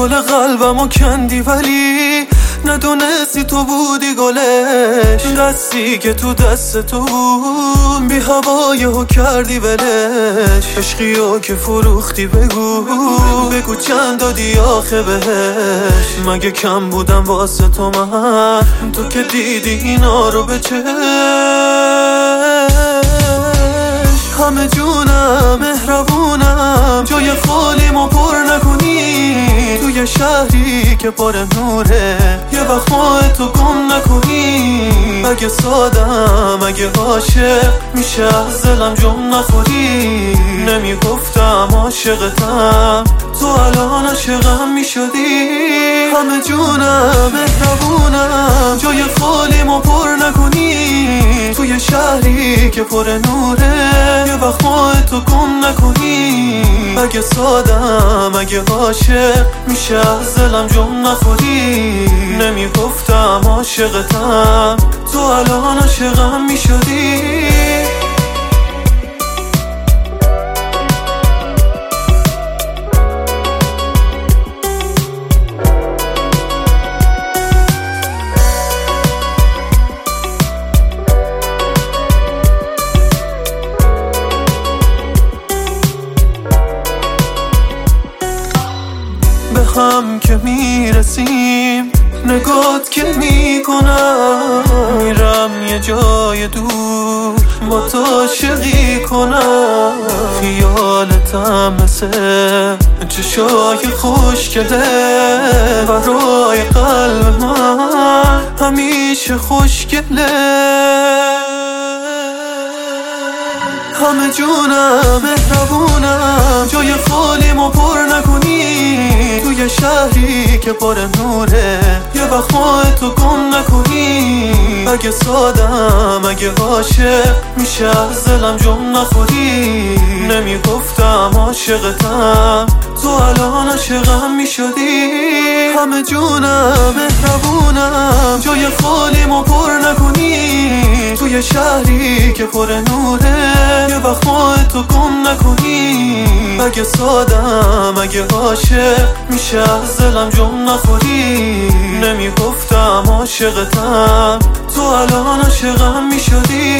گل قلبمو کندی ولی ندونستی تو بودی گلش. دستی که تو دست تو بود بی هوایهو کردی ولش. عشقیو که فروختی بگو چند دادی آخه بهش. مگه کم بودم واسه تو من؟ تو که دیدی اینا رو به چشم. همه جونم مهربونم، جای خالیمو پر نکنی. توی شهری که پر نوره یه وقت ماه تو گم نکنی. اگه سادم اگه عاشق میشه از دلم جم نخوری. نمیگفتم عاشقتم تو الان عاشقم میشدی. همه جونم مهربونم، جای خالیمو پر نکنی. توی شهری که پر نوره یه وقت ماه تو گم نکنی. اگه سادم اگه عاشق میشه از دلم جم نخوری. نمیگفتم عاشقتم تو الان عاشقم میشدی. به هم که میرسیم نگات که میکنم. میرم یه جای دور با تو عاشقی کنم. خیالتم مثل چشای خوشگله برای قلب من همیشه خوشگله. همه جونم مهربونم، جای خالیمو پر نکنی. توی شهری که پر نوره یه وقت ماه تو گم نکنی. اگه سادم اگه عاشق میشه از دلم جم نخوری. نمیگفتم عاشقتم تو الان عاشقم میشدی. همه جونم مهربونم، جای خالیمو پر نکنی. توی شهری که پر نوره یه وقت ماه تو گم نکنی. اگه سادم اگه عاشق میشه از دلم جم نخوری. نمیگفتم عاشقتم تو الان عاشقم میشدی.